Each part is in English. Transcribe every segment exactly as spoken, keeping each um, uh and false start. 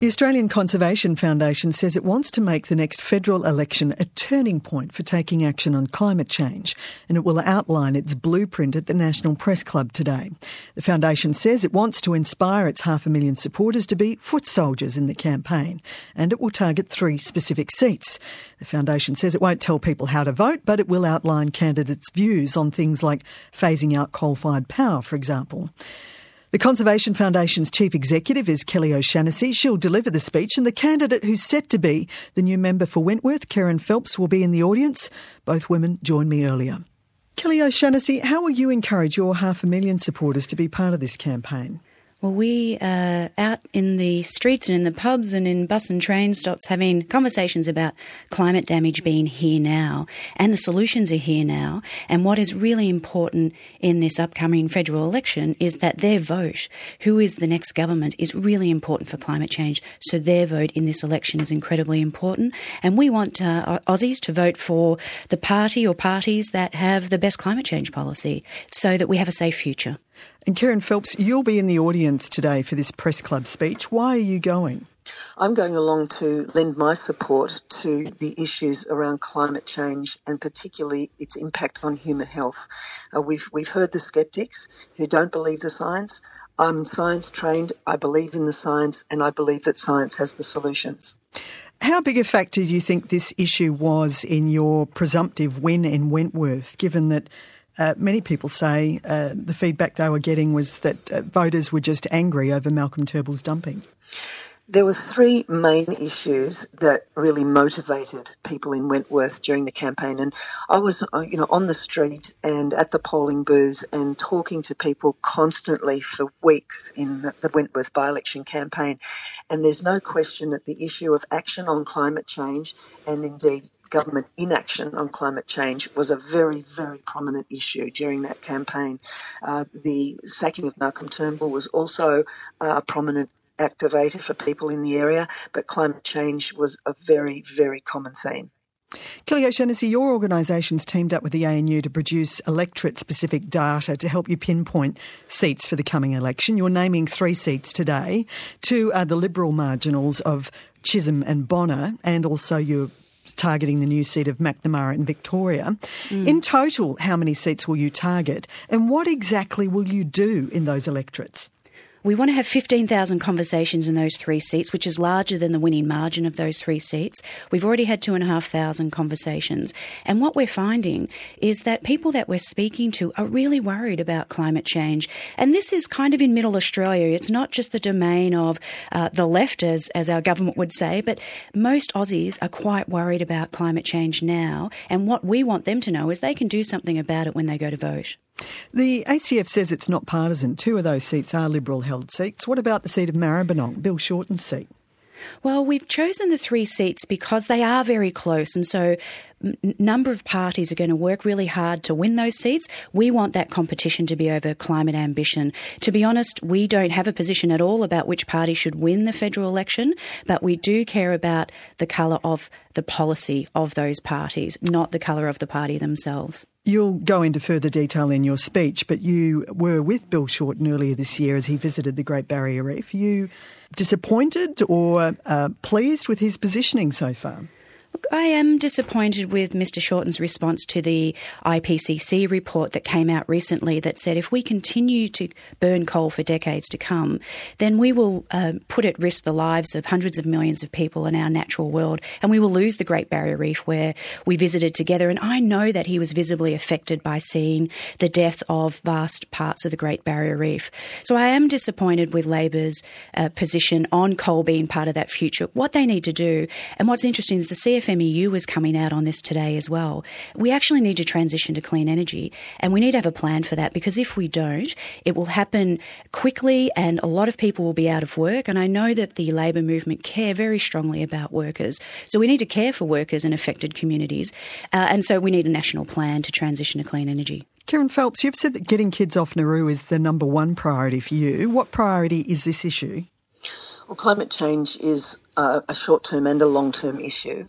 The Australian Conservation Foundation says it wants to make the next federal election a turning point for taking action on climate change, and it will outline its blueprint at the National Press Club today. The foundation says it wants to inspire its half a million supporters to be foot soldiers in the campaign, and it will target three specific seats. The foundation says it won't tell people how to vote, but it will outline candidates' views on things like phasing out coal-fired power, for example. The Conservation Foundation's chief executive is Kelly O'Shannessy. She'll deliver the speech, and the candidate who's set to be the new member for Wentworth, Kerryn Phelps, will be in the audience. Both women joined me earlier. Kelly O'Shannessy, how will you encourage your half a million supporters to be part of this campaign? Well, we are out in the streets and in the pubs and in bus and train stops having conversations about climate damage being here now, and the solutions are here now. And what is really important in this upcoming federal election is that their vote, who is the next government, is really important for climate change. So their vote in this election is incredibly important. And we want uh, Aussies to vote for the party or parties that have the best climate change policy so that we have a safe future. And Kerryn Phelps, you'll be in the audience today for this press club speech. Why are you going? I'm going along to lend my support to the issues around climate change and particularly its impact on human health. Uh, we've we've heard the sceptics who don't believe the science. I'm science trained, I believe in the science, and I believe that science has the solutions. How big a factor do you think this issue was in your presumptive win in Wentworth, given that Uh, many people say uh, the feedback they were getting was that uh, voters were just angry over Malcolm Turnbull's dumping? There were three main issues that really motivated people in Wentworth during the campaign, and I was, uh, you know, on the street and at the polling booths and talking to people constantly for weeks in the Wentworth by-election campaign. And there's no question that the issue of action on climate change and indeed government inaction on climate change was a very, very prominent issue during that campaign. Uh, the sacking of Malcolm Turnbull was also uh, a prominent activator for people in the area, but climate change was a very, very common theme. Kelly O'Shannessy, your organisation's teamed up with the A N U to produce electorate-specific data to help you pinpoint seats for the coming election. You're naming three seats today. Two are the Liberal marginals of Chisholm and Bonner, and also you're targeting the new seat of Macnamara in Victoria. Mm. In total, how many seats will you target, and what exactly will you do in those electorates? We want to have fifteen thousand conversations in those three seats, which is larger than the winning margin of those three seats. We've already had two thousand five hundred conversations. And what we're finding is that people that we're speaking to are really worried about climate change. And this is kind of in Middle Australia. It's not just the domain of uh, the left, as, as our government would say, but most Aussies are quite worried about climate change now. And what we want them to know is they can do something about it when they go to vote. The A C F says it's not partisan. Two of those seats are Liberal-held seats. What about the seat of Maribyrnong, Bill Shorten's seat? Well, we've chosen the three seats because they are very close, and so a number of parties are going to work really hard to win those seats. We want that competition to be over climate ambition. To be honest, we don't have a position at all about which party should win the federal election, but we do care about the colour of the policy of those parties, not the colour of the party themselves. You'll go into further detail in your speech, but you were with Bill Shorten earlier this year as he visited the Great Barrier Reef. Are you disappointed or uh, pleased with his positioning so far? Look, I am disappointed with Mr Shorten's response to the I P C C report that came out recently that said if we continue to burn coal for decades to come, then we will uh, put at risk the lives of hundreds of millions of people in our natural world, and we will lose the Great Barrier Reef where we visited together. And I know that he was visibly affected by seeing the death of vast parts of the Great Barrier Reef. So I am disappointed with Labor's uh, position on coal being part of that future. What they need to do, and what's interesting is the C F F M E U is coming out on this today as well. We actually need to transition to clean energy, and we need to have a plan for that, because if we don't, it will happen quickly and a lot of people will be out of work. And I know that the Labor movement care very strongly about workers. So we need to care for workers in affected communities. Uh, and so we need a national plan to transition to clean energy. Kerryn Phelps, you've said that getting kids off Nauru is the number one priority for you. What priority is this issue? Well, climate change is uh, a short-term and a long-term issue.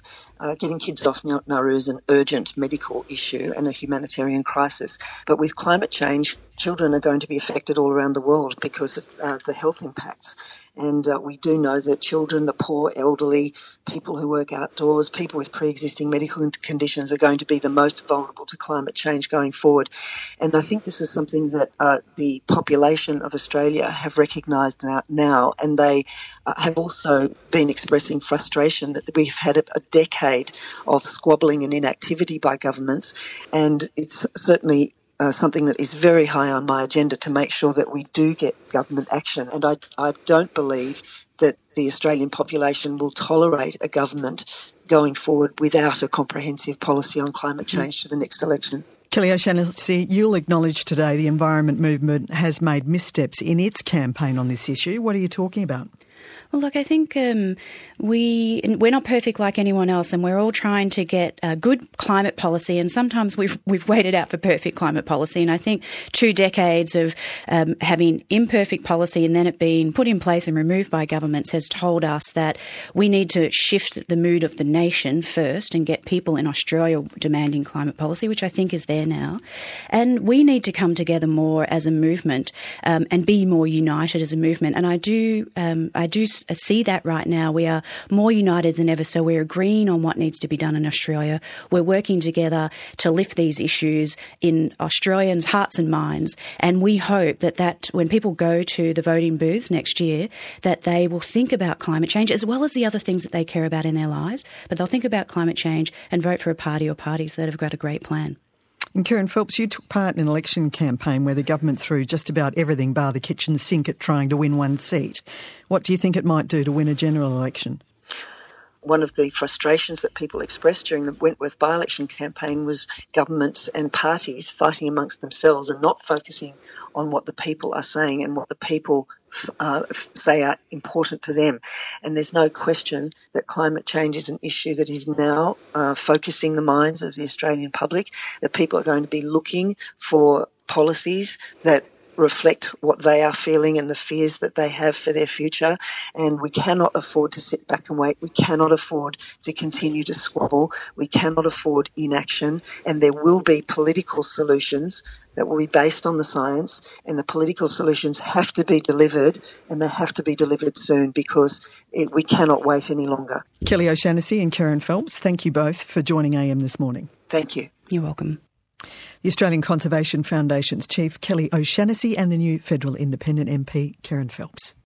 uh, getting kids off Nauru is an urgent medical issue and a humanitarian crisis. But with climate change, children are going to be affected all around the world because of uh, the health impacts. And uh, we do know that children, the poor, elderly, people who work outdoors, people with pre-existing medical conditions are going to be the most vulnerable to climate change going forward. And I think this is something that uh, the population of Australia have recognised now, now, and they uh, have also been expressing frustration that we've had a, a decade of squabbling and inactivity by governments, and it's certainly Uh, something that is very high on my agenda to make sure that we do get government action. And I, I don't believe that the Australian population will tolerate a government going forward without a comprehensive policy on climate change to the next election. Kelly O'Shannessy, you'll acknowledge today the environment movement has made missteps in its campaign on this issue. What are you talking about? Well, look, I think um, we, we're not perfect like anyone else, and we're all trying to get a good climate policy, and sometimes we've we've waited out for perfect climate policy. And I think two decades of um, having imperfect policy and then it being put in place and removed by governments has told us that we need to shift the mood of the nation first and get people in Australia demanding climate policy, which I think is there now. And we need to come together more as a movement um, and be more united as a movement. And I do, um, I do see that right now. We are more united than ever, so we're agreeing on what needs to be done in Australia. We're working together to lift these issues in Australians' hearts and minds, and we hope that, that when people go to the voting booths next year, that they will think about climate change as well as the other things that they care about in their lives, but they'll think about climate change and vote for a party or parties that have got a great plan. And Karen Phelps, you took part in an election campaign where the government threw just about everything bar the kitchen sink at trying to win one seat. What do you think it might do to win a general election? One of the frustrations that people expressed during the Wentworth by-election campaign was governments and parties fighting amongst themselves and not focusing on what the people are saying and what the people uh, say are important to them. And there's no question that climate change is an issue that is now uh, focusing the minds of the Australian public, that people are going to be looking for policies that reflect what they are feeling and the fears that they have for their future. And we cannot afford to sit back and wait. We cannot afford to continue to squabble. We cannot afford inaction. And there will be political solutions that will be based on the science, and the political solutions have to be delivered, and they have to be delivered soon because it, we cannot wait any longer. Kelly O'Shannessy and Karen Phelps, thank you both for joining A M this morning. Thank you. You're welcome. The Australian Conservation Foundation's Chief Kelly O'Shannessy and the new federal independent M P Karen Phelps.